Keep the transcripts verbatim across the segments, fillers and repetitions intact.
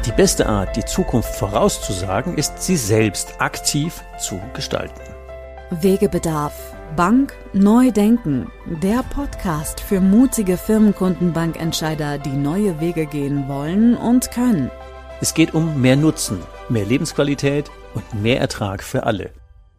Die beste Art, die Zukunft vorauszusagen, ist, sie selbst aktiv zu gestalten. Wegebedarf. Bank neu denken. Der Podcast für mutige Firmenkundenbankentscheider, die neue Wege gehen wollen und können. Es geht um mehr Nutzen, mehr Lebensqualität und mehr Ertrag für alle.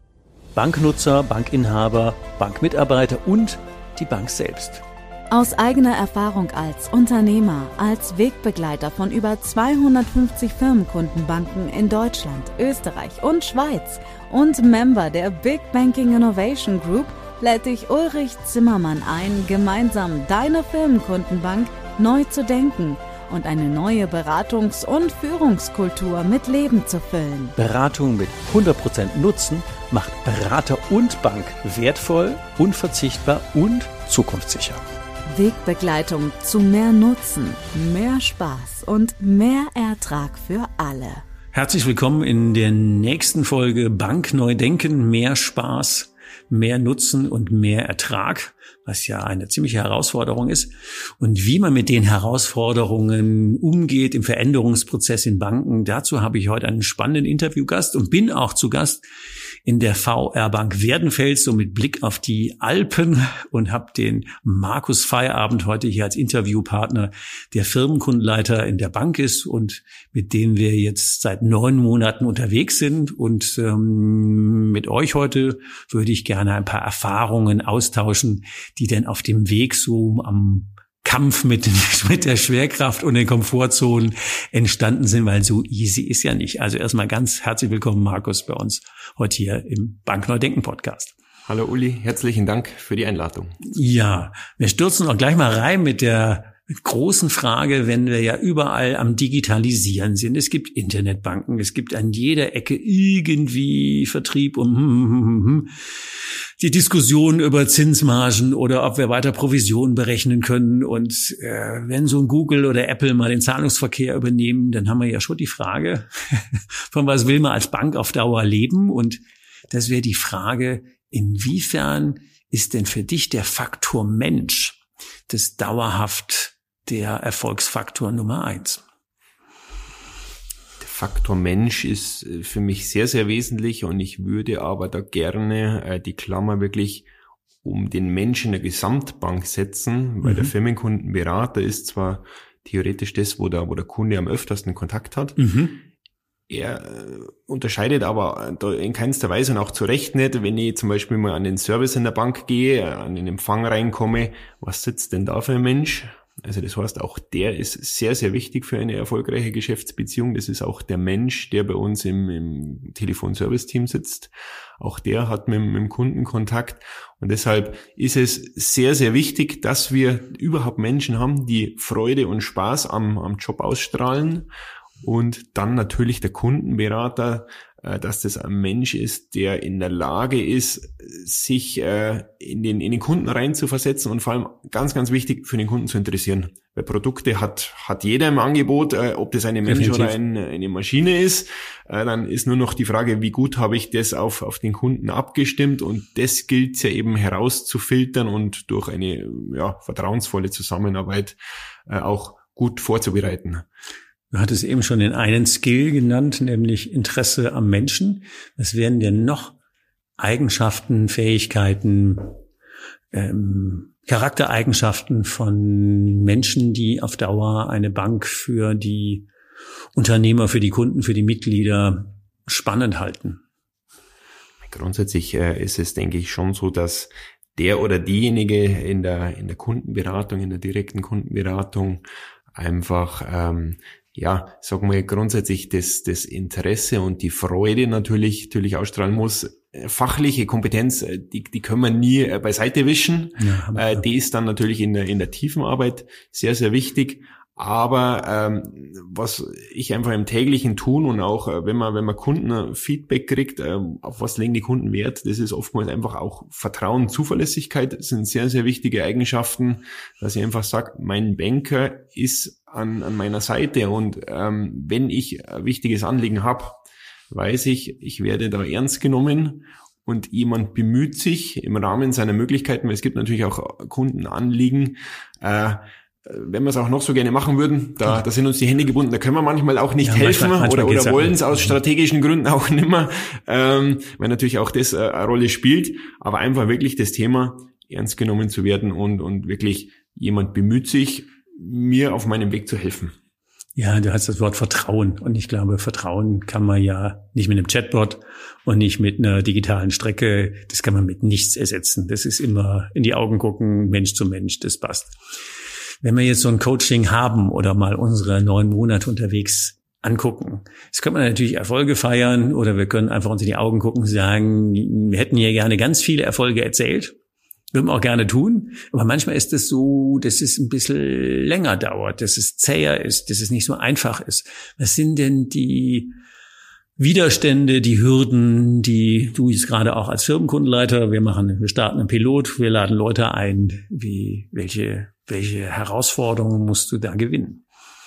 Banknutzer, Bankinhaber, Bankmitarbeiter und die Bank selbst. Aus eigener Erfahrung als Unternehmer, als Wegbegleiter von über zweihundertfünfzig Firmenkundenbanken in Deutschland, Österreich und Schweiz und Member der Big Banking Innovation Group lädt dich Ulrich Zimmermann ein, gemeinsam deine Firmenkundenbank neu zu denken und eine neue Beratungs- und Führungskultur mit Leben zu füllen. Beratung mit hundert Prozent Nutzen macht Berater und Bank wertvoll, unverzichtbar und zukunftssicher. Wegbegleitung zu mehr Nutzen, mehr Spaß und mehr Ertrag für alle. Herzlich willkommen in der nächsten Folge Bank neu denken, mehr Spaß, mehr Nutzen und mehr Ertrag, was ja eine ziemliche Herausforderung ist. Und wie man mit den Herausforderungen umgeht im Veränderungsprozess in Banken, dazu habe ich heute einen spannenden Interviewgast und bin auch zu Gast in der V R Bank Werdenfels, so mit Blick auf die Alpen, und habe den Markus Feierabend heute hier als Interviewpartner, der Firmenkundenleiter in der Bank ist und mit dem wir jetzt seit neun Monaten unterwegs sind. Und ähm, mit euch heute würde ich gerne ein paar Erfahrungen austauschen, die denn auf dem Weg so am Kampf mit, mit der Schwerkraft und den Komfortzonen entstanden sind, weil so easy ist ja nicht. Also erstmal ganz herzlich willkommen, Markus, bei uns heute hier im Bank neu denken Podcast. Hallo Uli, herzlichen Dank für die Einladung. Ja, wir stürzen auch gleich mal rein mit der großen Frage, wenn wir ja überall am Digitalisieren sind. Es gibt Internetbanken, es gibt an jeder Ecke irgendwie Vertrieb und hm, hm, hm, hm. die Diskussion über Zinsmargen oder ob wir weiter Provisionen berechnen können. Und äh, wenn so ein Google oder Apple mal den Zahlungsverkehr übernehmen, dann haben wir ja schon die Frage, von was will man als Bank auf Dauer leben? Und das wäre die Frage, inwiefern ist denn für dich der Faktor Mensch das dauerhaft der Erfolgsfaktor Nummer eins? Der Faktor Mensch ist für mich sehr, sehr wesentlich, und ich würde aber da gerne äh, die Klammer wirklich um den Mensch in der Gesamtbank setzen, weil mhm. der Firmenkundenberater ist zwar theoretisch das, wo der, wo der Kunde am öftersten Kontakt hat. Mhm. Er äh, unterscheidet aber da in keinster Weise, und auch zu Recht nicht, wenn ich zum Beispiel mal an den Service in der Bank gehe, an den Empfang reinkomme, was sitzt denn da für ein Mensch? Also das heißt, auch der ist sehr, sehr wichtig für eine erfolgreiche Geschäftsbeziehung. Das ist auch der Mensch, der bei uns im, im Telefon-Service-Team sitzt. Auch der hat mit, mit dem Kunden Kontakt. Und deshalb ist es sehr, sehr wichtig, dass wir überhaupt Menschen haben, die Freude und Spaß am, am Job ausstrahlen. Und dann natürlich der Kundenberater, dass das ein Mensch ist, der in der Lage ist, sich in den in den Kunden reinzuversetzen und vor allem ganz, ganz wichtig, für den Kunden zu interessieren. Weil Produkte hat hat jeder im Angebot, ob das eine Mensch Definitiv. Oder ein, eine Maschine ist. Dann ist nur noch die Frage, wie gut habe ich das auf auf den Kunden abgestimmt, und das gilt es ja eben herauszufiltern und durch eine ja vertrauensvolle Zusammenarbeit auch gut vorzubereiten. Du hattest eben schon den einen Skill genannt, nämlich Interesse am Menschen. Was wären denn noch Eigenschaften, Fähigkeiten, ähm, Charaktereigenschaften von Menschen, die auf Dauer eine Bank für die Unternehmer, für die Kunden, für die Mitglieder spannend halten? Grundsätzlich äh, ist es, denke ich, schon so, dass der oder diejenige in der in der Kundenberatung, in der direkten Kundenberatung einfach ähm, ja, sagen wir grundsätzlich das, das Interesse und die Freude natürlich, natürlich ausstrahlen muss. Fachliche Kompetenz, die, die können wir nie beiseite wischen. Ja, die ist dann natürlich in der, in der tiefen Arbeit sehr, sehr wichtig. Aber ähm, was ich einfach im täglichen Tun und auch äh, wenn man wenn man Kunden Feedback kriegt, äh, auf was legen die Kunden Wert, das ist oftmals einfach auch Vertrauen, Zuverlässigkeit, das sind sehr, sehr wichtige Eigenschaften, dass ich einfach sage, mein Banker ist an an meiner Seite, und ähm, wenn ich ein wichtiges Anliegen habe, weiß ich, ich werde da ernst genommen. Und jemand bemüht sich im Rahmen seiner Möglichkeiten, weil es gibt natürlich auch Kundenanliegen, äh, wenn wir es auch noch so gerne machen würden, da, da sind uns die Hände gebunden, da können wir manchmal auch nicht ja, helfen manchmal, manchmal oder, oder wollen es aus strategischen Gründen auch nimmer, ähm, weil natürlich auch das äh, eine Rolle spielt, aber einfach wirklich das Thema ernst genommen zu werden und, und wirklich jemand bemüht sich, mir auf meinem Weg zu helfen. Ja, du hast das Wort Vertrauen und ich glaube, Vertrauen kann man ja nicht mit einem Chatbot und nicht mit einer digitalen Strecke, das kann man mit nichts ersetzen. Das ist immer in die Augen gucken, Mensch zu Mensch, das passt. Wenn wir jetzt so ein Coaching haben oder mal unsere neun Monate unterwegs angucken, das können wir natürlich Erfolge feiern oder wir können einfach uns in die Augen gucken und sagen, wir hätten ja gerne ganz viele Erfolge erzählt. Würden wir auch gerne tun, aber manchmal ist es so, dass es ein bisschen länger dauert, dass es zäher ist, dass es nicht so einfach ist. Was sind denn die Widerstände, die Hürden, die du jetzt gerade auch als Firmenkundenleiter, wir machen, wir starten einen Pilot, wir laden Leute ein, wie, welche, welche Herausforderungen musst du da gewinnen?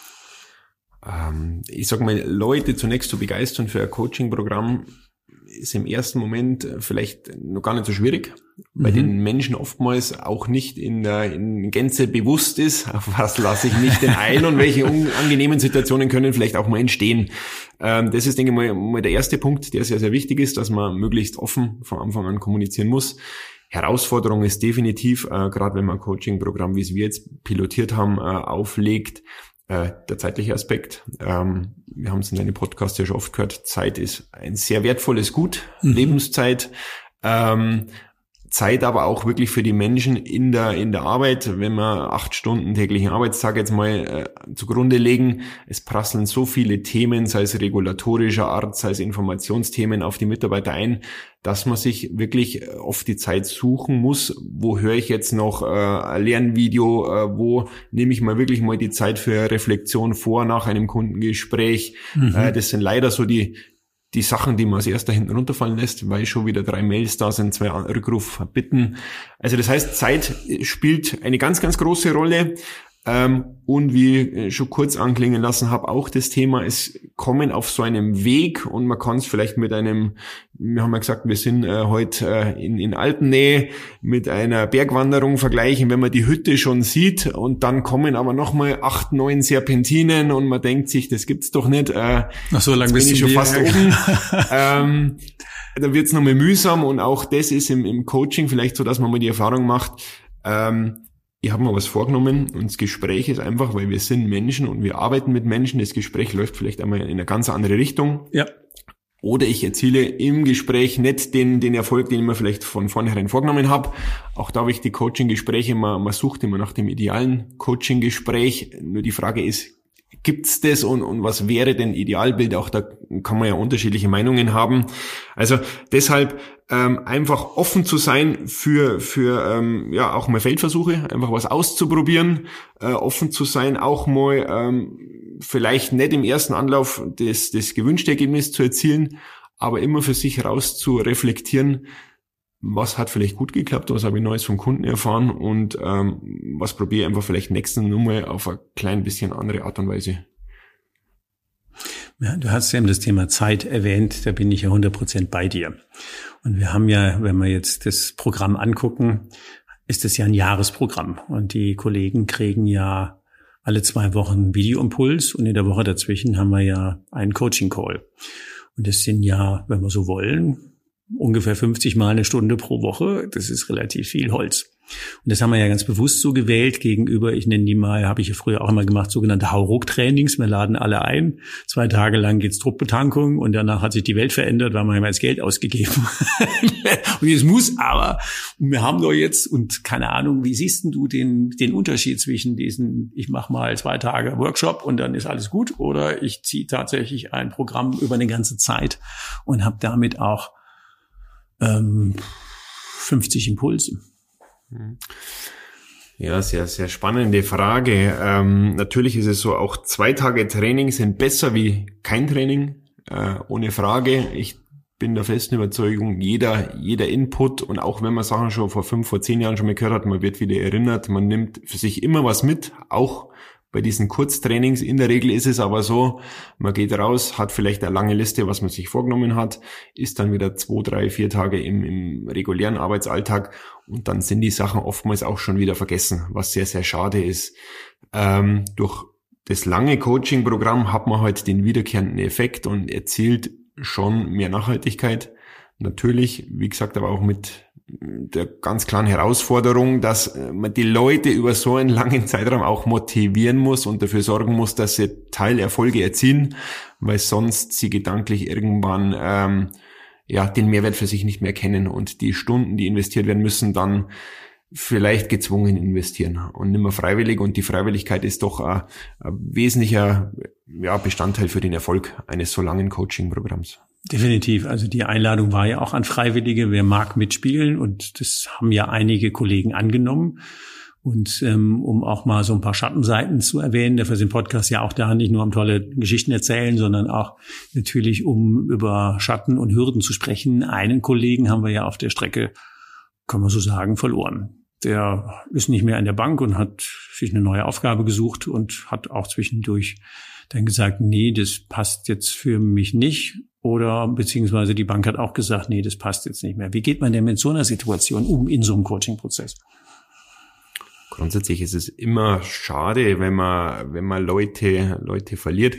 Ähm, ich sag mal, Leute zunächst zu begeistern für ein Coaching-Programm ist im ersten Moment vielleicht noch gar nicht so schwierig, weil mhm. den Menschen oftmals auch nicht in der in Gänze bewusst ist, auf was lasse ich mich denn ein und welche unangenehmen Situationen können vielleicht auch mal entstehen. Ähm, das ist, denke ich mal, mal der erste Punkt, der sehr, sehr wichtig ist, dass man möglichst offen von Anfang an kommunizieren muss. Herausforderung ist definitiv, äh, gerade wenn man ein Coaching-Programm, wie es wir jetzt pilotiert haben, äh, auflegt, der zeitliche Aspekt. Ähm, wir haben es in deinem Podcast ja schon oft gehört, Zeit ist ein sehr wertvolles Gut, mhm. Lebenszeit. Ähm, Zeit aber auch wirklich für die Menschen in der in der Arbeit, wenn wir acht Stunden täglichen Arbeitstag jetzt mal äh, zugrunde legen. Es prasseln so viele Themen, sei es regulatorischer Art, sei es Informationsthemen auf die Mitarbeiter ein, dass man sich wirklich oft die Zeit suchen muss. Wo höre ich jetzt noch äh, ein Lernvideo? Äh, wo nehme ich mal wirklich mal die Zeit für Reflexion vor nach einem Kundengespräch? Mhm. Äh, das sind leider so die die Sachen, die man als erster hinten runterfallen lässt, weil schon wieder drei Mails da sind, zwei Rückruf bitten. Also das heißt, Zeit spielt eine ganz, ganz große Rolle. Ähm, und wie ich schon kurz anklingen lassen habe, auch das Thema, es kommen auf so einem Weg und man kann es vielleicht mit einem, wir haben ja gesagt, wir sind äh, heute äh, in, in Alpennähe, mit einer Bergwanderung vergleichen, wenn man die Hütte schon sieht und dann kommen aber nochmal acht, neun Serpentinen und man denkt sich, das gibt's doch nicht. Äh, Ach so, lang bin ich schon fast oben. ähm, da wird's nochmal mühsam und auch das ist im, im Coaching vielleicht so, dass man mal die Erfahrung macht, ähm, ich habe mir was vorgenommen und das Gespräch ist einfach, weil wir sind Menschen und wir arbeiten mit Menschen, das Gespräch läuft vielleicht einmal in eine ganz andere Richtung. Ja. Oder ich erziele im Gespräch nicht den den Erfolg, den ich mir vielleicht von vornherein vorgenommen habe. Auch da habe ich die Coaching-Gespräche, man, man sucht immer nach dem idealen Coaching-Gespräch. Nur die Frage ist, gibt's das und, und was wäre denn Idealbild? Auch da kann man ja unterschiedliche Meinungen haben. Also deshalb ähm, einfach offen zu sein für für ähm, ja auch mal Feldversuche, einfach was auszuprobieren, äh, offen zu sein, auch mal ähm, vielleicht nicht im ersten Anlauf das das gewünschte Ergebnis zu erzielen, aber immer für sich raus zu reflektieren, was hat vielleicht gut geklappt, was habe ich Neues vom Kunden erfahren und ähm, was probiere ich einfach vielleicht nächsten Nummer auf ein klein bisschen andere Art und Weise. Ja, du hast ja eben das Thema Zeit erwähnt, da bin ich ja hundert Prozent bei dir. Und wir haben ja, wenn wir jetzt das Programm angucken, ist es ja ein Jahresprogramm und die Kollegen kriegen ja alle zwei Wochen einen Videoimpuls und in der Woche dazwischen haben wir ja einen Coaching-Call. Und das sind ja, wenn wir so wollen, ungefähr fünfzig Mal eine Stunde pro Woche. Das ist relativ viel Holz. Und das haben wir ja ganz bewusst so gewählt gegenüber, ich nenne die mal, habe ich ja früher auch immer gemacht, sogenannte Hauruck-Trainings. Wir laden alle ein. Zwei Tage lang geht's Druckbetankung und danach hat sich die Welt verändert, weil man ja das Geld ausgegeben. Und jetzt muss aber, und wir haben doch jetzt, und keine Ahnung, wie siehst denn du den, den Unterschied zwischen diesen, ich mache mal zwei Tage Workshop und dann ist alles gut, oder ich ziehe tatsächlich ein Programm über eine ganze Zeit und habe damit auch ähm, fünfzig Impulse. Ja, sehr, sehr spannende Frage. Ähm, natürlich ist es so, auch zwei Tage Training sind besser wie kein Training, äh, ohne Frage. Ich bin der festen Überzeugung, jeder, jeder Input und auch wenn man Sachen schon vor fünf, vor zehn Jahren schon mal gehört hat, man wird wieder erinnert, man nimmt für sich immer was mit, auch bei diesen Kurztrainings. In der Regel ist es aber so, man geht raus, hat vielleicht eine lange Liste, was man sich vorgenommen hat, ist dann wieder zwei, drei, vier Tage im, im regulären Arbeitsalltag und dann sind die Sachen oftmals auch schon wieder vergessen, was sehr, sehr schade ist. Ähm, durch das lange Coaching-Programm hat man halt den wiederkehrenden Effekt und erzielt schon mehr Nachhaltigkeit. Natürlich, wie gesagt, aber auch mit der ganz klaren Herausforderung, dass man die Leute über so einen langen Zeitraum auch motivieren muss und dafür sorgen muss, dass sie Teilerfolge erzielen, weil sonst sie gedanklich irgendwann ähm, ja den Mehrwert für sich nicht mehr kennen und die Stunden, die investiert werden müssen, dann vielleicht gezwungen investieren und nicht mehr freiwillig. Und die Freiwilligkeit ist doch ein, ein wesentlicher ja, Bestandteil für den Erfolg eines so langen Coaching-Programms. Definitiv. Also die Einladung war ja auch an Freiwillige, wer mag mitspielen, und das haben ja einige Kollegen angenommen. Und ähm, um auch mal so ein paar Schattenseiten zu erwähnen, dafür sind Podcasts ja auch da, nicht nur um tolle Geschichten erzählen, sondern auch natürlich, um über Schatten und Hürden zu sprechen. Einen Kollegen haben wir ja auf der Strecke, kann man so sagen, verloren. Der ist nicht mehr in der Bank und hat sich eine neue Aufgabe gesucht und hat auch zwischendurch dann gesagt, nee, das passt jetzt für mich nicht. Oder beziehungsweise die Bank hat auch gesagt, nee, das passt jetzt nicht mehr. Wie geht man denn mit so einer Situation um in so einem Coaching-Prozess? Grundsätzlich ist es immer schade, wenn man, wenn man Leute, Leute verliert,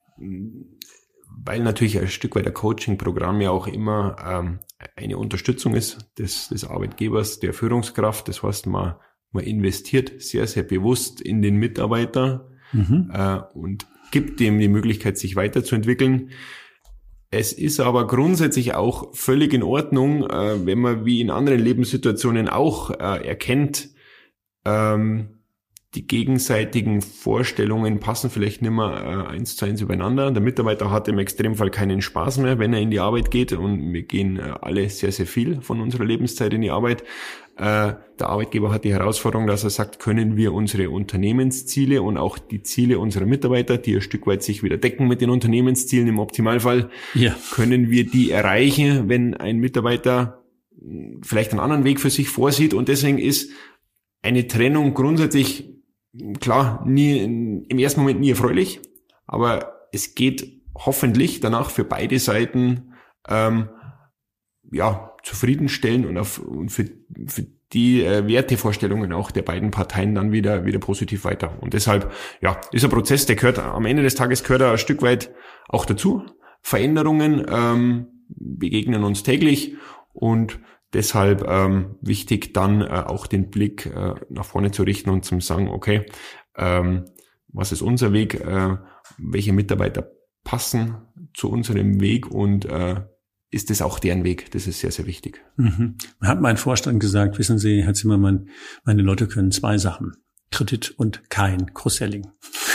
weil natürlich ein Stück weit der Coaching-Programm ja auch immer ähm, eine Unterstützung ist des, des Arbeitgebers, der Führungskraft. Das heißt, man, man investiert sehr, sehr bewusst in den Mitarbeiter mhm. äh, und gibt dem die Möglichkeit, sich weiterzuentwickeln. Es ist aber grundsätzlich auch völlig in Ordnung, äh, wenn man wie in anderen Lebenssituationen auch äh, erkennt, ähm, die gegenseitigen Vorstellungen passen vielleicht nicht mehr äh, eins zu eins übereinander. Der Mitarbeiter hat im Extremfall keinen Spaß mehr, wenn er in die Arbeit geht, und wir gehen äh, alle sehr, sehr viel von unserer Lebenszeit in die Arbeit. Äh, der Arbeitgeber hat die Herausforderung, dass er sagt, können wir unsere Unternehmensziele und auch die Ziele unserer Mitarbeiter, die ein Stück weit sich wieder decken mit den Unternehmenszielen im Optimalfall, ja. können wir die erreichen, wenn ein Mitarbeiter vielleicht einen anderen Weg für sich vorsieht. Und deswegen ist eine Trennung grundsätzlich klar, nie, im ersten Moment nie erfreulich, aber es geht hoffentlich danach für beide Seiten ähm, ja zufriedenstellen und, auf, und für, für die äh, Wertevorstellungen auch der beiden Parteien dann wieder wieder positiv weiter. Und deshalb ja ist ein Prozess, der gehört am Ende des Tages gehört er ein Stück weit auch dazu. Veränderungen ähm, begegnen uns täglich und deshalb ähm, wichtig, dann äh, auch den Blick äh, nach vorne zu richten und zu sagen, okay, ähm, was ist unser Weg, äh, welche Mitarbeiter passen zu unserem Weg und äh, ist es auch deren Weg? Das ist sehr, sehr wichtig. Mhm. Hat mein Vorstand gesagt, wissen Sie, Herr Zimmermann, meine Leute können zwei Sachen, Kredit und kein Cross-Selling.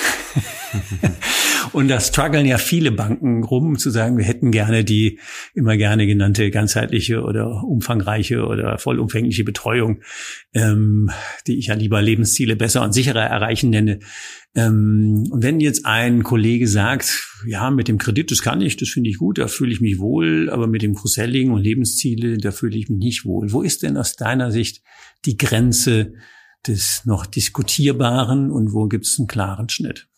Und da strugglen ja viele Banken rum, zu sagen, wir hätten gerne die immer gerne genannte ganzheitliche oder umfangreiche oder vollumfängliche Betreuung, ähm, die ich ja lieber Lebensziele besser und sicherer erreichen nenne. Ähm, und wenn jetzt ein Kollege sagt, ja, mit dem Kredit, das kann ich, das finde ich gut, da fühle ich mich wohl, aber mit dem Cross-Selling und Lebensziele, da fühle ich mich nicht wohl. Wo ist denn aus deiner Sicht die Grenze des noch Diskutierbaren und wo gibt es einen klaren Schnitt?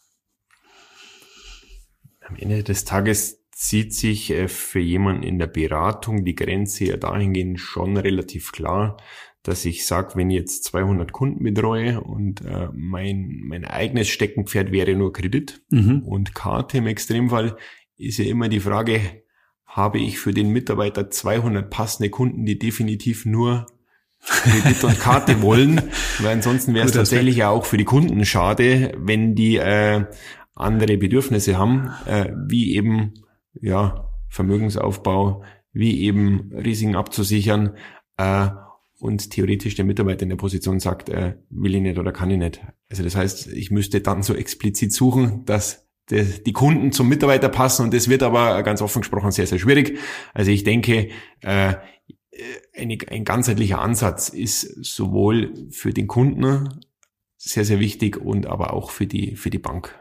Am Ende des Tages zieht sich für jemanden in der Beratung die Grenze ja dahingehend schon relativ klar, dass ich sage, wenn ich jetzt zweihundert Kunden betreue und äh, mein mein eigenes Steckenpferd wäre nur Kredit mhm. und Karte im Extremfall, ist ja immer die Frage, habe ich für den Mitarbeiter zweihundert passende Kunden, die definitiv nur Kredit und Karte wollen, weil ansonsten wäre es tatsächlich ja auch für die Kunden schade, wenn die äh, andere Bedürfnisse haben, äh, wie eben ja Vermögensaufbau, wie eben Risiken abzusichern äh, und theoretisch der Mitarbeiter in der Position sagt, äh, will ich nicht oder kann ich nicht. Also das heißt, ich müsste dann so explizit suchen, dass die, die Kunden zum Mitarbeiter passen, und das wird aber ganz offen gesprochen sehr, sehr schwierig. Also ich denke, äh, eine, ein ganzheitlicher Ansatz ist sowohl für den Kunden sehr, sehr wichtig und aber auch für die für die Bank.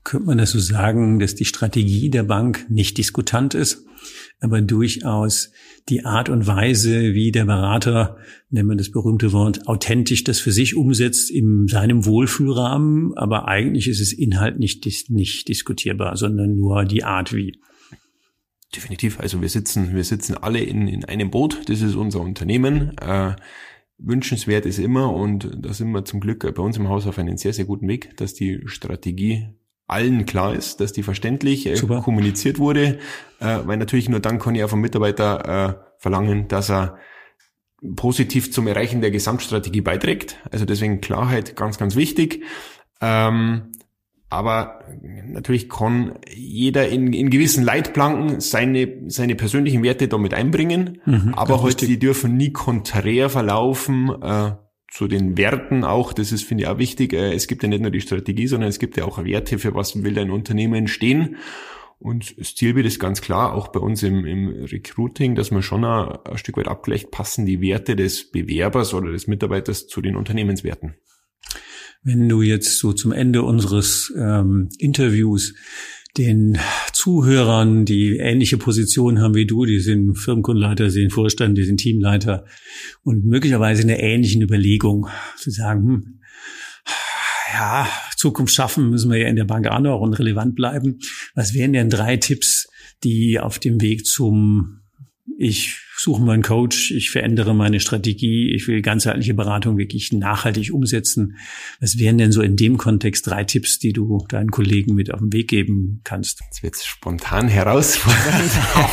könnte man das so sagen, dass die Strategie der Bank nicht diskutant ist, aber durchaus die Art und Weise, wie der Berater, nennen wir das berühmte Wort, authentisch das für sich umsetzt in seinem Wohlfühlrahmen, aber eigentlich ist es Inhalt nicht, nicht diskutierbar, sondern nur die Art wie. Definitiv. Also wir sitzen, wir sitzen alle in, in einem Boot. Das ist unser Unternehmen. Äh, wünschenswert ist immer, und da sind wir zum Glück bei uns im Haus auf einen sehr, sehr guten Weg, dass die Strategie allen klar ist, dass die verständlich äh, kommuniziert wurde, äh, weil natürlich nur dann kann ich auch vom Mitarbeiter äh, verlangen, dass er positiv zum Erreichen der Gesamtstrategie beiträgt. Also deswegen Klarheit ganz, ganz wichtig. Ähm, aber natürlich kann jeder in, in gewissen Leitplanken seine seine persönlichen Werte damit einbringen, mhm, aber heute die dürfen nie konträr verlaufen äh, zu den Werten auch. Das ist, finde ich, auch wichtig. Äh, es gibt ja nicht nur die Strategie, sondern es gibt ja auch Werte, für was will ein Unternehmen stehen. Und das Zielbild ist ganz klar, auch bei uns im, im Recruiting, dass man schon ein, ein Stück weit abgleicht, passen die Werte des Bewerbers oder des Mitarbeiters zu den Unternehmenswerten. Wenn du jetzt so zum Ende unseres ähm, Interviews den Zuhörern, die ähnliche Positionen haben wie du, die sind Firmenkundenleiter, die sind Vorstand, die sind Teamleiter und möglicherweise in einer ähnlichen Überlegung zu sagen, hm, ja, Zukunft schaffen müssen wir ja in der Bank auch noch und relevant bleiben. Was wären denn drei Tipps, die auf dem Weg zum ich suche meinen Coach, ich verändere meine Strategie, ich will ganzheitliche Beratung wirklich nachhaltig umsetzen. Was wären denn so in dem Kontext drei Tipps, die du deinen Kollegen mit auf den Weg geben kannst? Jetzt wird's spontan herausfordernd.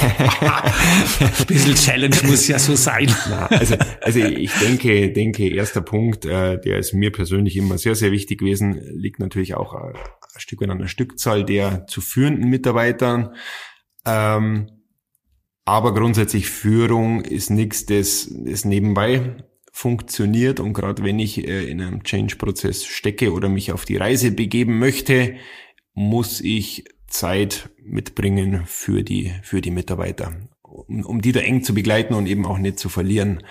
Ein bisschen Challenge muss ja so sein. Na, also, also ich denke, denke, erster Punkt, äh, der ist mir persönlich immer sehr, sehr wichtig gewesen, liegt natürlich auch ein Stück weit an der Stückzahl der zu führenden Mitarbeitern. Ähm, Aber grundsätzlich Führung ist nichts, das, das nebenbei funktioniert. Und gerade wenn ich äh, in einem Change-Prozess stecke oder mich auf die Reise begeben möchte, muss ich Zeit mitbringen für die für die Mitarbeiter, um, um die da eng zu begleiten und eben auch nicht zu verlieren.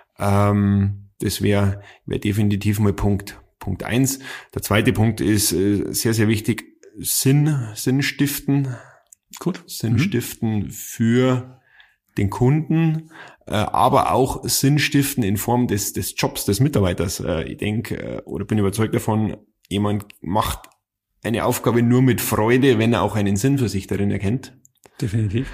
Ähm, das wäre wär definitiv mal Punkt Punkt eins. Der zweite Punkt ist äh, sehr, sehr wichtig, Sinn, Sinn stiften. Gut. Sinn mhm. stiften für den Kunden, äh, aber auch Sinn stiften in Form des des Jobs des Mitarbeiters. Äh, ich denke äh, oder bin überzeugt davon, jemand macht eine Aufgabe nur mit Freude, wenn er auch einen Sinn für sich darin erkennt. Definitiv.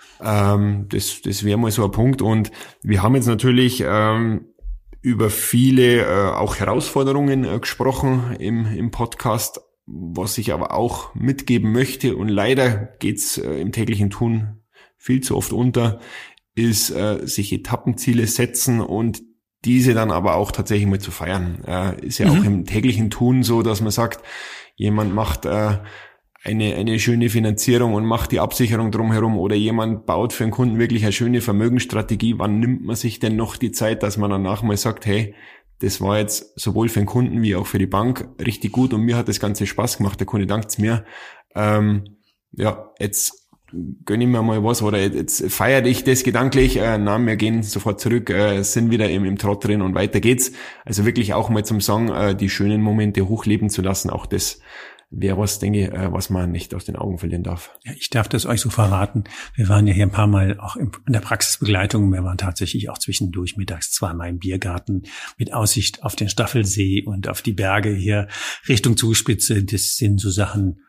Ähm, das das wäre mal so ein Punkt. Und wir haben jetzt natürlich ähm, über viele äh, auch Herausforderungen äh, gesprochen im im Podcast, was ich aber auch mitgeben möchte, und leider geht's äh, im täglichen Tun viel zu oft unter, ist äh, sich Etappenziele setzen und diese dann aber auch tatsächlich mal zu feiern. Äh, ist ja mhm. auch im täglichen Tun so, dass man sagt, jemand macht äh, eine eine schöne Finanzierung und macht die Absicherung drumherum, oder jemand baut für einen Kunden wirklich eine schöne Vermögensstrategie. Wann nimmt man sich denn noch die Zeit, dass man danach mal sagt, hey, das war jetzt sowohl für den Kunden wie auch für die Bank richtig gut und mir hat das Ganze Spaß gemacht, der Kunde dankt's mir. Ähm, ja, jetzt gönn ich mir mal was, oder jetzt feiere ich das gedanklich, äh, na, wir gehen sofort zurück, äh, sind wieder im, im Trott drin und weiter geht's. Also wirklich auch mal zum Song, äh, die schönen Momente hochleben zu lassen, auch das wäre was, denke ich, äh, was man nicht aus den Augen verlieren darf. Ja, ich darf das euch so verraten. Wir waren ja hier ein paar Mal auch in der Praxisbegleitung. Wir waren tatsächlich auch zwischendurch mittags zweimal im Biergarten mit Aussicht auf den Staffelsee und auf die Berge hier Richtung Zugspitze. Das sind so Sachen,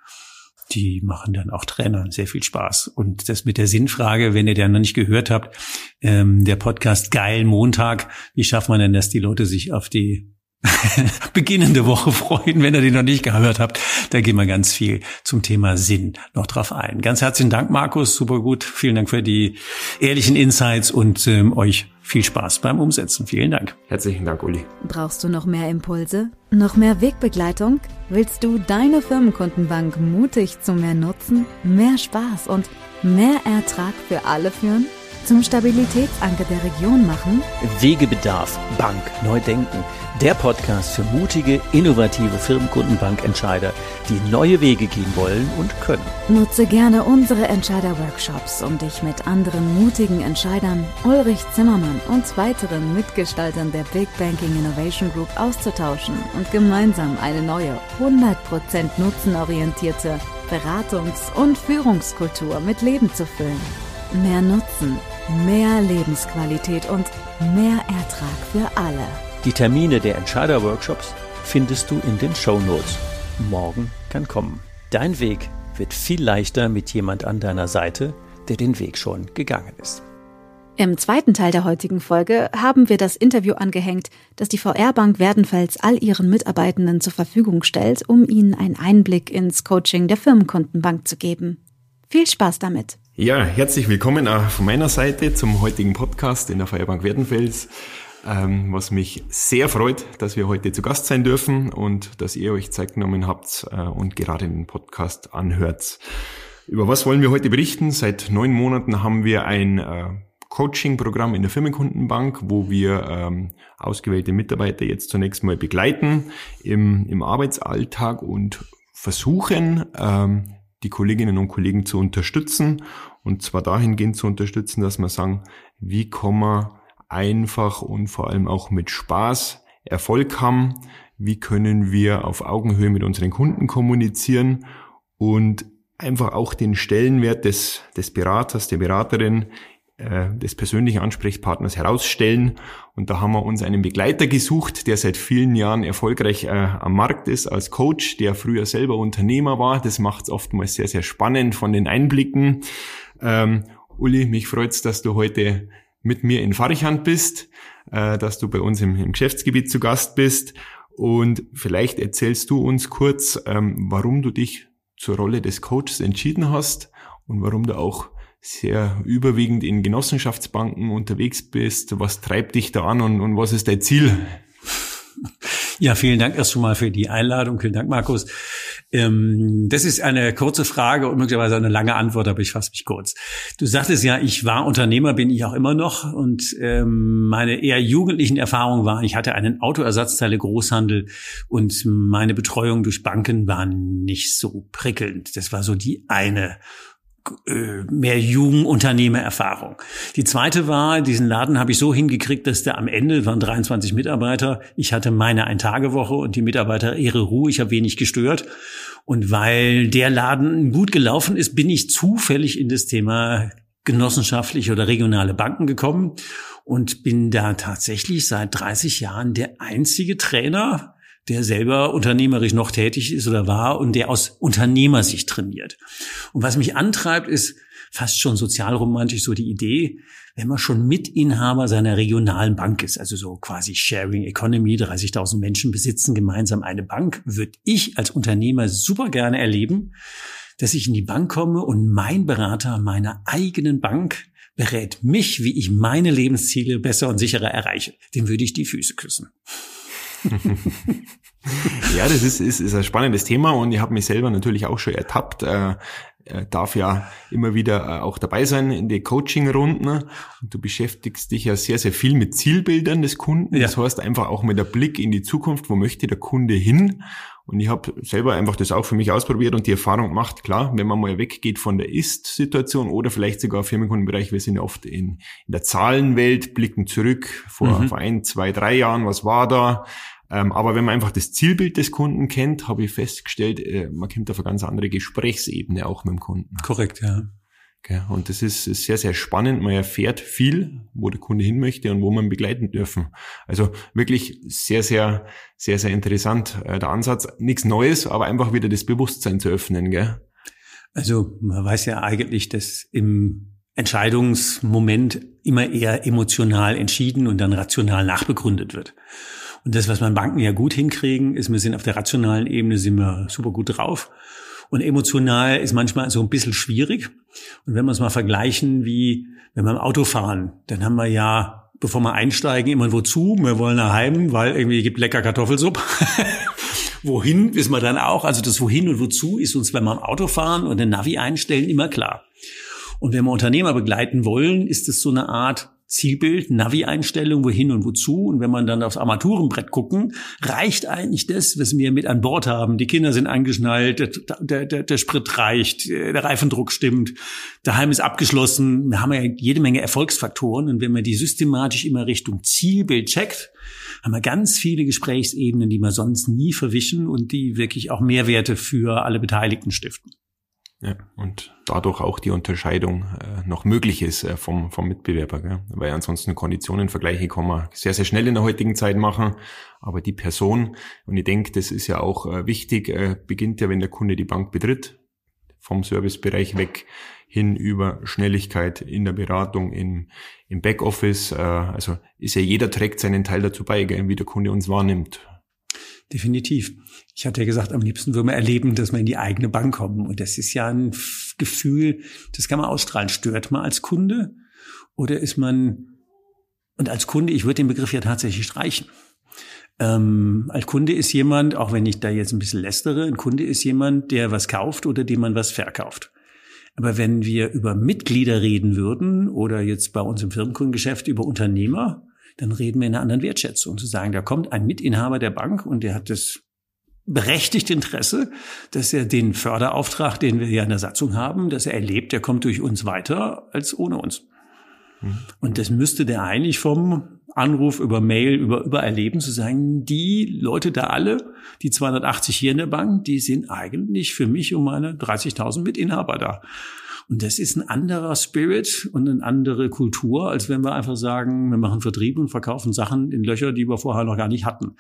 die machen dann auch Trainern sehr viel Spaß. Und das mit der Sinnfrage, wenn ihr den noch nicht gehört habt, ähm, der Podcast Geil Montag, wie schafft man denn, dass die Leute sich auf die beginnende Woche freuen, wenn ihr den noch nicht gehört habt? Da gehen wir ganz viel zum Thema Sinn noch drauf ein. Ganz herzlichen Dank, Markus, super gut. Vielen Dank für die ehrlichen Insights und ähm, euch viel Spaß beim Umsetzen. Vielen Dank. Herzlichen Dank, Uli. Brauchst du noch mehr Impulse? Noch mehr Wegbegleitung? Willst du deine Firmenkundenbank mutig zu mehr Nutzen, mehr Spaß und mehr Ertrag für alle führen? zum Stabilitätsanker der Region machen? Wegebedarf, Bank, neu denken. Der Podcast für mutige, innovative Firmenkundenbankentscheider, die neue Wege gehen wollen und können. Nutze gerne unsere Entscheider-Workshops, um dich mit anderen mutigen Entscheidern, Ulrich Zimmermann und weiteren Mitgestaltern der Big Banking Innovation Group auszutauschen und gemeinsam eine neue, hundert Prozent nutzenorientierte Beratungs- und Führungskultur mit Leben zu füllen. Mehr Nutzen, mehr Lebensqualität und mehr Ertrag für alle. Die Termine der Entscheider-Workshops findest du in den Shownotes. Morgen kann kommen. Dein Weg wird viel leichter mit jemand an deiner Seite, der den Weg schon gegangen ist. Im zweiten Teil der heutigen Folge haben wir das Interview angehängt, das die V R-Bank Werdenfels all ihren Mitarbeitenden zur Verfügung stellt, um ihnen einen Einblick ins Coaching der Firmenkundenbank zu geben. Viel Spaß damit! Ja, herzlich willkommen auch von meiner Seite zum heutigen Podcast in der V R-Bank Werdenfels. Ähm, was mich sehr freut, dass wir heute zu Gast sein dürfen und dass ihr euch Zeit genommen habt äh, und gerade den Podcast anhört. Über was wollen wir heute berichten? Seit neun Monaten haben wir ein äh, Coaching-Programm in der Firmenkundenbank, wo wir ähm, ausgewählte Mitarbeiter jetzt zunächst mal begleiten im, im Arbeitsalltag und versuchen, ähm, die Kolleginnen und Kollegen zu unterstützen. Und zwar dahingehend zu unterstützen, dass wir sagen, wie kann man einfach und vor allem auch mit Spaß Erfolg haben. Wie können wir auf Augenhöhe mit unseren Kunden kommunizieren und einfach auch den Stellenwert des, des Beraters, der Beraterin, äh, des persönlichen Ansprechpartners herausstellen. Und da haben wir uns einen Begleiter gesucht, der seit vielen Jahren erfolgreich äh, am Markt ist als Coach, der früher selber Unternehmer war. Das macht es oftmals sehr, sehr spannend von den Einblicken. Ähm, Uli, mich freut's, dass du heute mit mir in Farchand bist, äh, dass du bei uns im, im Geschäftsgebiet zu Gast bist und vielleicht erzählst du uns kurz, ähm, warum du dich zur Rolle des Coaches entschieden hast und warum du auch sehr überwiegend in Genossenschaftsbanken unterwegs bist. Was treibt dich da an und, und was ist dein Ziel? Ja, vielen Dank erst schon mal für die Einladung. Vielen Dank, Markus. Ähm, das ist eine kurze Frage und möglicherweise eine lange Antwort, aber ich fasse mich kurz. Du sagtest ja, ich war Unternehmer, bin ich auch immer noch. Und ähm, meine eher jugendlichen Erfahrungen waren, ich hatte einen Autoersatzteile-Großhandel und meine Betreuung durch Banken war nicht so prickelnd. Das war so die eine mehr Jungunternehmererfahrung. Die zweite war, diesen Laden habe ich so hingekriegt, dass der am Ende waren dreiundzwanzig Mitarbeiter. Ich hatte meine Ein-Tage-Woche und die Mitarbeiter ihre Ruhe. Ich habe wenig gestört. Und weil der Laden gut gelaufen ist, bin ich zufällig in das Thema genossenschaftliche oder regionale Banken gekommen und bin da tatsächlich seit dreißig Jahren der einzige Trainer, der selber unternehmerisch noch tätig ist oder war und der aus Unternehmersicht trainiert. Und was mich antreibt, ist fast schon sozialromantisch so die Idee, wenn man schon Mitinhaber seiner regionalen Bank ist, also so quasi Sharing Economy, dreißigtausend Menschen besitzen gemeinsam eine Bank, würde ich als Unternehmer super gerne erleben, dass ich in die Bank komme und mein Berater meiner eigenen Bank berät mich, wie ich meine Lebensziele besser und sicherer erreiche. Dem würde ich die Füße küssen. Ja, das ist, ist, ist ein spannendes Thema und ich habe mich selber natürlich auch schon ertappt. Äh, darf ja immer wieder äh, auch dabei sein in die Coaching-Runden. Und du beschäftigst dich ja sehr, sehr viel mit Zielbildern des Kunden. Ja. Das heißt einfach auch mit der Blick in die Zukunft, wo möchte der Kunde hin? Und ich habe selber einfach das auch für mich ausprobiert und die Erfahrung gemacht, klar, wenn man mal weggeht von der Ist-Situation oder vielleicht sogar Firmenkundenbereich, wir sind ja oft in, in der Zahlenwelt, blicken zurück vor, mhm. vor ein, zwei, drei Jahren, was war da? Ähm, aber wenn man einfach das Zielbild des Kunden kennt, habe ich festgestellt, äh, man kommt auf eine ganz andere Gesprächsebene auch mit dem Kunden. Korrekt, ja. Okay, und das ist, ist sehr, sehr spannend. Man erfährt viel, wo der Kunde hin möchte und wo man begleiten dürfen. Also wirklich sehr, sehr, sehr, sehr interessant. Äh, der Ansatz, nichts Neues, aber einfach wieder das Bewusstsein zu öffnen, gell? Also man weiß ja eigentlich, dass im Entscheidungsmoment immer eher emotional entschieden und dann rational nachbegründet wird. Und das, was man Banken ja gut hinkriegen, ist, wir sind auf der rationalen Ebene, sind wir super gut drauf. Und emotional ist manchmal so ein bisschen schwierig. Und wenn wir es mal vergleichen, wie wenn wir im Auto fahren, dann haben wir ja, bevor wir einsteigen, immer wozu? Wir wollen nach Heim, weil irgendwie gibt lecker Kartoffelsuppe. Wohin wissen wir dann auch. Also das Wohin und Wozu ist uns, wenn wir im Auto fahren und den Navi einstellen, immer klar. Und wenn wir Unternehmer begleiten wollen, ist es so eine Art Zielbild, Navi-Einstellung, wohin und wozu. Und wenn man dann aufs Armaturenbrett gucken, reicht eigentlich das, was wir mit an Bord haben. Die Kinder sind angeschnallt, der, der, der Sprit reicht, der Reifendruck stimmt, daheim ist abgeschlossen. Wir haben ja jede Menge Erfolgsfaktoren. Und wenn man die systematisch immer Richtung Zielbild checkt, haben wir ganz viele Gesprächsebenen, die wir sonst nie verwischen und die wirklich auch Mehrwerte für alle Beteiligten stiften. Ja, und dadurch auch die Unterscheidung äh, noch möglich ist äh, vom vom Mitbewerber, gell? Weil ansonsten Konditionenvergleiche kann man sehr, sehr schnell in der heutigen Zeit machen, aber die Person, und ich denke, das ist ja auch äh, wichtig, äh, beginnt ja, wenn der Kunde die Bank betritt, vom Servicebereich weg hin über Schnelligkeit in der Beratung, im im Backoffice, äh, also ist ja jeder trägt seinen Teil dazu bei, gell, wie der Kunde uns wahrnimmt. Definitiv. Ich hatte ja gesagt, am liebsten würden wir erleben, dass wir in die eigene Bank kommen. Und das ist ja ein Gefühl, das kann man ausstrahlen. Stört man als Kunde oder ist man, und als Kunde, ich würde den Begriff ja tatsächlich streichen. Ähm, als Kunde ist jemand, auch wenn ich da jetzt ein bisschen lästere, ein Kunde ist jemand, der was kauft oder dem man was verkauft. Aber wenn wir über Mitglieder reden würden oder jetzt bei uns im Firmenkundengeschäft über Unternehmer, dann reden wir in einer anderen Wertschätzung. Zu sagen, da kommt ein Mitinhaber der Bank und der hat das berechtigte Interesse, dass er den Förderauftrag, den wir ja in der Satzung haben, dass er erlebt, der kommt durch uns weiter als ohne uns. Mhm. Und das müsste der eigentlich vom Anruf über Mail, über über erleben, zu sagen, die Leute da alle, die zweihundertachtzig hier in der Bank, die sind eigentlich für mich und meine dreißigtausend Mitinhaber da. Und das ist ein anderer Spirit und eine andere Kultur, als wenn wir einfach sagen, wir machen Vertrieb und verkaufen Sachen in Löcher, die wir vorher noch gar nicht hatten.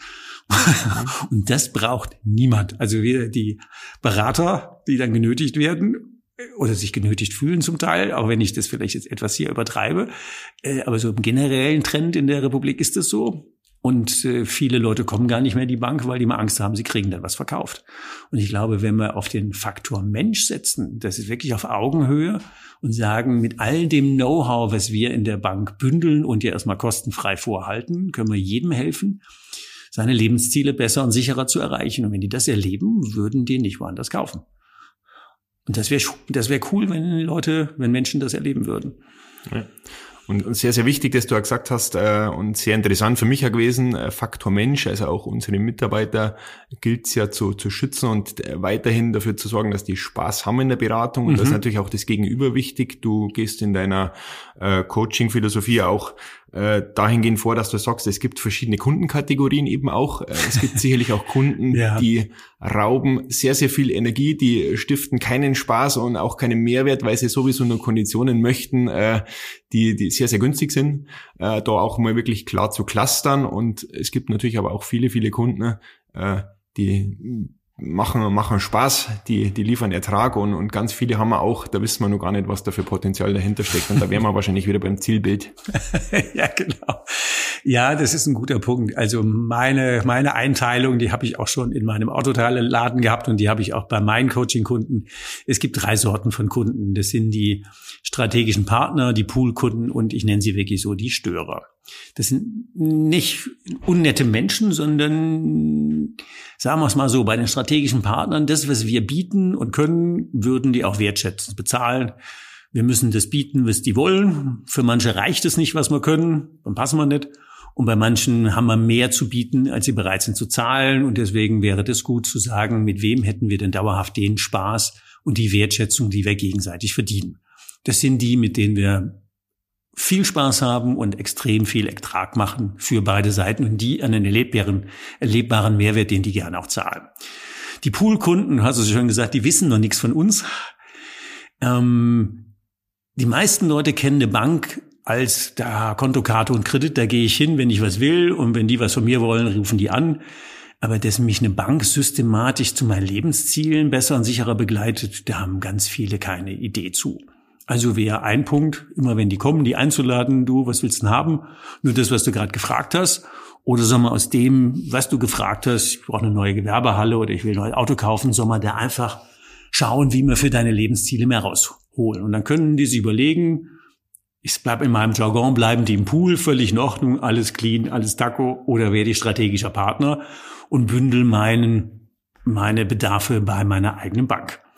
Und das braucht niemand. Also weder die Berater, die dann genötigt werden oder sich genötigt fühlen zum Teil, auch wenn ich das vielleicht jetzt etwas hier übertreibe. Aber so im generellen Trend in der Republik ist es so. Und äh, viele Leute kommen gar nicht mehr in die Bank, weil die mal Angst haben, sie kriegen dann was verkauft. Und ich glaube, wenn wir auf den Faktor Mensch setzen, das ist wirklich auf Augenhöhe und sagen, mit all dem Know-how, was wir in der Bank bündeln und ja erstmal kostenfrei vorhalten, können wir jedem helfen, seine Lebensziele besser und sicherer zu erreichen. Und wenn die das erleben, würden die nicht woanders kaufen. Und das wäre das wäre cool, wenn Leute, wenn Menschen das erleben würden. Ja. Und sehr, sehr wichtig, dass du auch gesagt hast, äh, und sehr interessant für mich ja gewesen, äh, Faktor Mensch, also auch unsere Mitarbeiter gilt es ja zu, zu schützen und äh, weiterhin dafür zu sorgen, dass die Spaß haben in der Beratung. Und mhm. das ist natürlich auch das Gegenüber wichtig. Du gehst in deiner äh, Coaching-Philosophie auch äh, dahingehend vor, dass du sagst, es gibt verschiedene Kundenkategorien eben auch. Äh, es gibt sicherlich auch Kunden, ja. die rauben sehr, sehr viel Energie, die stiften keinen Spaß und auch keinen Mehrwert, weil sie sowieso nur Konditionen möchten, äh, die, die sehr, sehr günstig sind. Äh, da auch mal wirklich klar zu clustern. Und es gibt natürlich aber auch viele, viele Kunden, äh, die machen machen Spaß, die die liefern Ertrag und und ganz viele haben wir auch, da wissen wir noch gar nicht, was da für Potenzial dahinter steckt und da wären wir wahrscheinlich wieder beim Zielbild. Ja, genau. Ja, das ist ein guter Punkt. Also meine meine Einteilung, die habe ich auch schon in meinem Autoteilladen gehabt und die habe ich auch bei meinen Coaching-Kunden. Es gibt drei Sorten von Kunden. Das sind die strategischen Partner, die Poolkunden und ich nenne sie wirklich so die Störer. Das sind nicht unnette Menschen, sondern, sagen wir es mal so, bei den strategischen Partnern, das, was wir bieten und können, würden die auch wertschätzen, bezahlen. Wir müssen das bieten, was die wollen. Für manche reicht es nicht, was wir können, dann passen wir nicht. Und bei manchen haben wir mehr zu bieten, als sie bereit sind zu zahlen. Und deswegen wäre das gut zu sagen, mit wem hätten wir denn dauerhaft den Spaß und die Wertschätzung, die wir gegenseitig verdienen. Das sind die, mit denen wir viel Spaß haben und extrem viel Ertrag machen für beide Seiten und die einen erlebbaren, erlebbaren Mehrwert, den die gerne auch zahlen. Die Poolkunden, hast du schon gesagt, die wissen noch nichts von uns. Ähm, die meisten Leute kennen eine Bank als da Kontokarte und Kredit, da gehe ich hin, wenn ich was will und wenn die was von mir wollen, rufen die an. Aber dass mich eine Bank systematisch zu meinen Lebenszielen besser und sicherer begleitet, da haben ganz viele keine Idee zu. Also wäre ein Punkt, immer wenn die kommen, die einzuladen, du, was willst du denn haben? Nur das, was du gerade gefragt hast. Oder soll man aus dem, was du gefragt hast, ich brauche eine neue Gewerbehalle oder ich will ein neues Auto kaufen, soll man da einfach schauen, wie wir für deine Lebensziele mehr rausholen. Und dann können die sich überlegen, ich bleib in meinem Jargon, bleiben die im Pool, völlig in Ordnung, alles clean, alles Taco, oder werde ich strategischer Partner und bündel meinen, meine Bedarfe bei meiner eigenen Bank.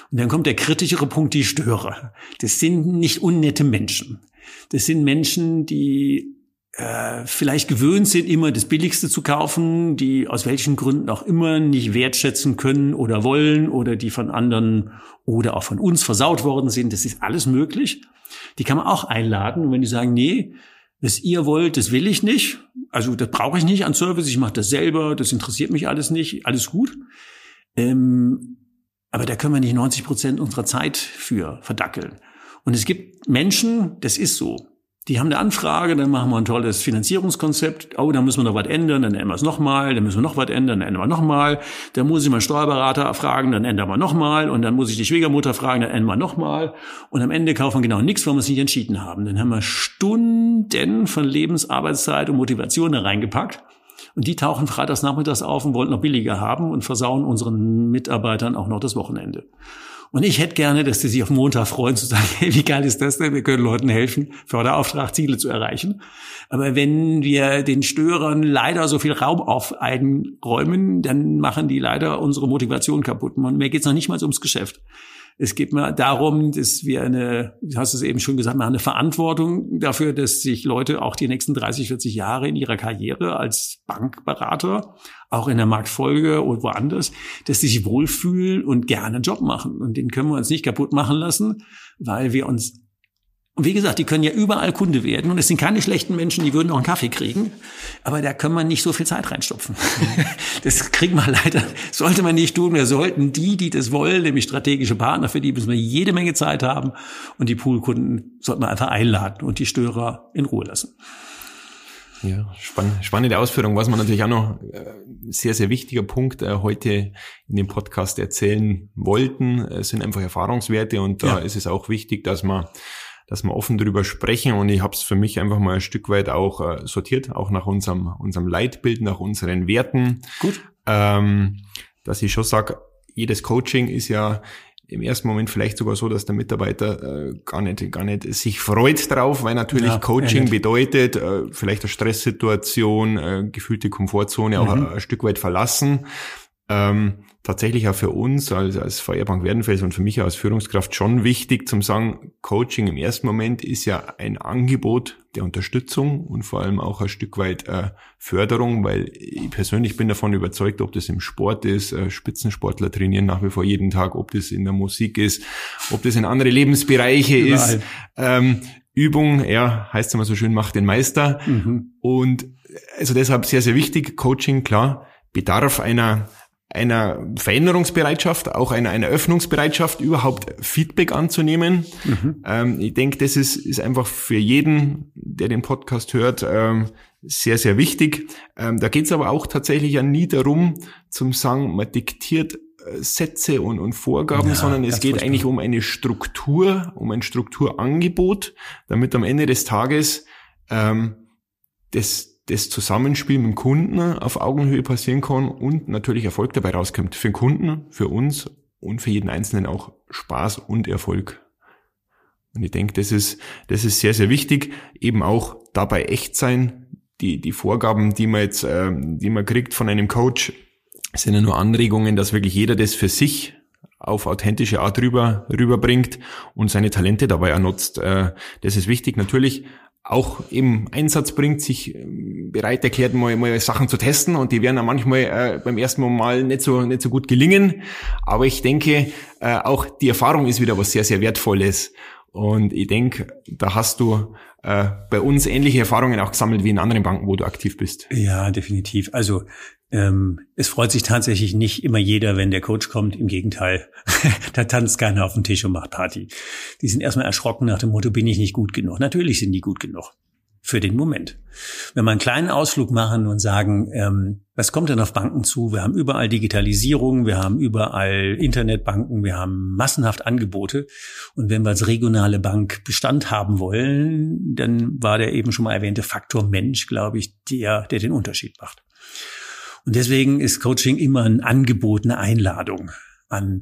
Und dann kommt der kritischere Punkt, die Störer. Das sind nicht unnette Menschen. Das sind Menschen, die äh, vielleicht gewöhnt sind, immer das Billigste zu kaufen, die aus welchen Gründen auch immer nicht wertschätzen können oder wollen oder die von anderen oder auch von uns versaut worden sind. Das ist alles möglich. Die kann man auch einladen. Und wenn die sagen, nee, was ihr wollt, das will ich nicht. Also das brauche ich nicht an Service. Ich mache das selber. Das interessiert mich alles nicht. Alles gut. Ähm, aber da können wir nicht neunzig Prozent unserer Zeit für verdackeln. Und es gibt Menschen, das ist so. Die haben eine Anfrage, dann machen wir ein tolles Finanzierungskonzept. Oh, da müssen wir noch was ändern, dann ändern wir es nochmal. Dann müssen wir noch was ändern, dann ändern wir nochmal. Dann muss ich meinen Steuerberater fragen, dann ändern wir nochmal. Und dann muss ich die Schwiegermutter fragen, dann ändern wir nochmal. Und am Ende kaufen wir genau nichts, weil wir es nicht entschieden haben. Dann haben wir Stunden von Lebensarbeitszeit und Motivation da reingepackt. Und die tauchen freitags nachmittags auf und wollen noch billiger haben und versauen unseren Mitarbeitern auch noch das Wochenende. Und ich hätte gerne, dass die sich auf Montag freuen, zu sagen, hey, wie geil ist das denn? Wir können Leuten helfen, Förderauftrag, Ziele zu erreichen. Aber wenn wir den Störern leider so viel Raum auf einräumen, dann machen die leider unsere Motivation kaputt. Und mir geht's noch nicht mal ums Geschäft. Es geht mir darum, dass wir eine, du hast es eben schon gesagt, wir haben eine Verantwortung dafür, dass sich Leute auch die nächsten dreißig, vierzig Jahre in ihrer Karriere als Bankberater, auch in der Marktfolge oder woanders, dass sie sich wohlfühlen und gerne einen Job machen. Und den können wir uns nicht kaputt machen lassen, weil wir uns, und wie gesagt, die können ja überall Kunde werden und es sind keine schlechten Menschen, die würden auch einen Kaffee kriegen, aber da können wir nicht so viel Zeit reinstopfen. Das kriegen wir leider, sollte man nicht tun. Wir sollten die, die das wollen, nämlich strategische Partner, für die müssen wir jede Menge Zeit haben und die Poolkunden sollten wir einfach einladen und die Störer in Ruhe lassen. Ja, spann- spannende Ausführung. Was man natürlich auch noch äh, sehr, sehr wichtiger Punkt äh, heute in dem Podcast erzählen wollten, äh, sind einfach Erfahrungswerte und da ja. ist es auch wichtig, dass man dass wir offen drüber sprechen und ich habe es für mich einfach mal ein Stück weit auch äh, sortiert, auch nach unserem unserem Leitbild, nach unseren Werten. Gut. Ähm, dass ich schon sage, jedes Coaching ist ja im ersten Moment vielleicht sogar so, dass der Mitarbeiter äh, gar nicht gar nicht sich freut drauf, weil natürlich ja, Coaching ehrlich. bedeutet äh, vielleicht eine Stresssituation, äh, gefühlte Komfortzone mhm. auch ein, ein Stück weit verlassen. Ähm, tatsächlich auch für uns als, als V R-Bank Werdenfels und für mich als Führungskraft schon wichtig zum sagen, Coaching im ersten Moment ist ja ein Angebot der Unterstützung und vor allem auch ein Stück weit äh, Förderung, weil ich persönlich bin davon überzeugt, ob das im Sport ist, äh, Spitzensportler trainieren nach wie vor jeden Tag, ob das in der Musik ist, ob das in andere Lebensbereiche Überall. ist. Ähm, Übung, ja, heißt immer so schön, macht den Meister. Mhm. Und also deshalb sehr, sehr wichtig, Coaching, klar, bedarf einer einer Veränderungsbereitschaft, auch einer, einer Öffnungsbereitschaft, überhaupt Feedback anzunehmen. Mhm. Ähm, ich denke, das ist, ist einfach für jeden, der den Podcast hört, ähm, sehr, sehr wichtig. Ähm, da geht es aber auch tatsächlich ja nie darum, zum sagen, man diktiert äh, Sätze und, und Vorgaben, ja, sondern es geht eigentlich um eine Struktur, um ein Strukturangebot, damit am Ende des Tages ähm, das das Zusammenspiel mit dem Kunden auf Augenhöhe passieren kann und natürlich Erfolg dabei rauskommt. Für den Kunden, für uns und für jeden Einzelnen auch Spaß und Erfolg. Und ich denke, das ist, das ist sehr, sehr wichtig. Eben auch dabei echt sein. Die, die Vorgaben, die man jetzt, ähm, die man kriegt von einem Coach, sind ja nur Anregungen, dass wirklich jeder das für sich auf authentische Art rüber, rüberbringt und seine Talente dabei auch nutzt. Äh, das ist wichtig. Natürlich auch im Einsatz bringt, sich bereit erklärt, mal, mal Sachen zu testen und die werden dann manchmal äh, beim ersten Mal nicht so nicht so gut gelingen, aber ich denke, äh, auch die Erfahrung ist wieder was sehr, sehr Wertvolles und ich denke, da hast du äh, bei uns ähnliche Erfahrungen auch gesammelt wie in anderen Banken, wo du aktiv bist. Ja, definitiv. Also ähm, es freut sich tatsächlich nicht immer jeder, wenn der Coach kommt. Im Gegenteil, da tanzt keiner auf dem Tisch und macht Party. Die sind erstmal erschrocken nach dem Motto, bin ich nicht gut genug? Natürlich sind die gut genug. Für den Moment. Wenn wir einen kleinen Ausflug machen und sagen, ähm, was kommt denn auf Banken zu? Wir haben überall Digitalisierung, wir haben überall Internetbanken, wir haben massenhaft Angebote. Und wenn wir als regionale Bank Bestand haben wollen, dann war der eben schon mal erwähnte Faktor Mensch, glaube ich, der, der den Unterschied macht. Und deswegen ist Coaching immer ein Angebot, eine Einladung an,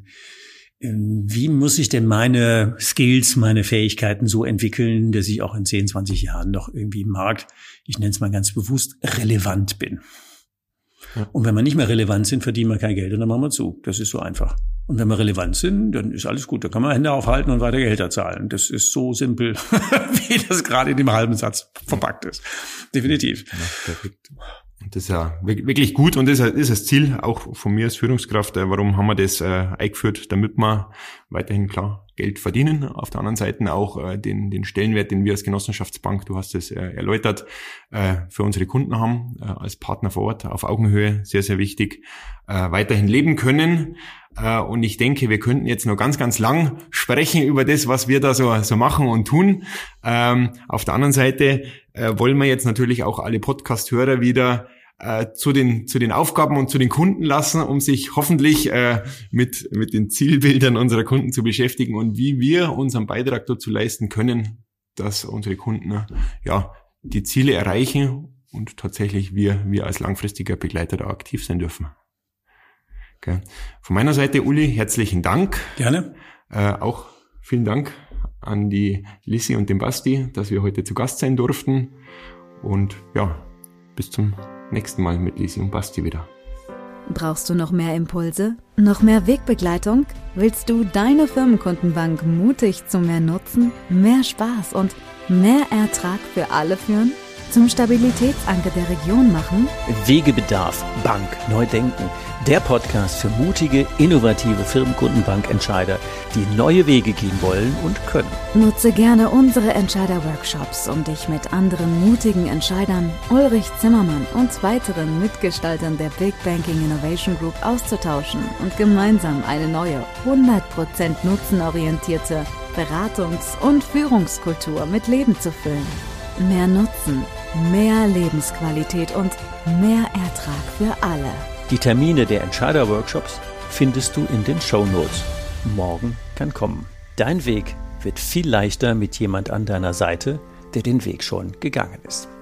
wie muss ich denn meine Skills, meine Fähigkeiten so entwickeln, dass ich auch in zehn, zwanzig Jahren noch irgendwie im Markt, ich nenne es mal ganz bewusst, relevant bin. Ja. Und wenn wir nicht mehr relevant sind, verdienen wir kein Geld und dann machen wir zu. Das ist so einfach. Und wenn wir relevant sind, dann ist alles gut. Da kann man Hände aufhalten und weiter Gehälter zahlen. Das ist so simpel, wie das gerade in dem halben Satz verpackt ist. Definitiv. Ja, perfekt. Und das ist ja wirklich gut und das ist das Ziel auch von mir als Führungskraft. Warum haben wir das eingeführt? Damit wir weiterhin klar Geld verdienen. Auf der anderen Seite auch den, den Stellenwert, den wir als Genossenschaftsbank, du hast es erläutert, für unsere Kunden haben, als Partner vor Ort auf Augenhöhe, sehr, sehr wichtig, weiterhin leben können. Und ich denke, wir könnten jetzt noch ganz, ganz lang sprechen über das, was wir da so, so machen und tun. Ähm, auf der anderen Seite äh, wollen wir jetzt natürlich auch alle Podcast-Hörer wieder äh, zu den zu den Aufgaben und zu den Kunden lassen, um sich hoffentlich äh, mit mit den Zielbildern unserer Kunden zu beschäftigen und wie wir unseren Beitrag dazu leisten können, dass unsere Kunden ja die Ziele erreichen und tatsächlich wir wir als langfristiger Begleiter da aktiv sein dürfen. Okay. Von meiner Seite, Uli, herzlichen Dank. Gerne. Äh, auch vielen Dank an die Lissi und den Basti, dass wir heute zu Gast sein durften. Und ja, bis zum nächsten Mal mit Lissi und Basti wieder. Brauchst du noch mehr Impulse? Noch mehr Wegbegleitung? Willst du deine Firmenkundenbank mutig zu mehr Nutzen, mehr Spaß und mehr Ertrag für alle führen? Zum Stabilitätsanker der Region machen? Wegebedarf, Bank, neu denken. Der Podcast für mutige, innovative Firmenkundenbankentscheider, die neue Wege gehen wollen und können. Nutze gerne unsere Entscheider-Workshops, um dich mit anderen mutigen Entscheidern, Ulrich Zimmermann und weiteren Mitgestaltern der Big Banking Innovation Group auszutauschen und gemeinsam eine neue, hundert Prozent nutzenorientierte Beratungs- und Führungskultur mit Leben zu füllen. Mehr Nutzen, mehr Lebensqualität und mehr Ertrag für alle. Die Termine der Entscheider-Workshops findest du in den Shownotes. Morgen kann kommen. Dein Weg wird viel leichter mit jemand an deiner Seite, der den Weg schon gegangen ist.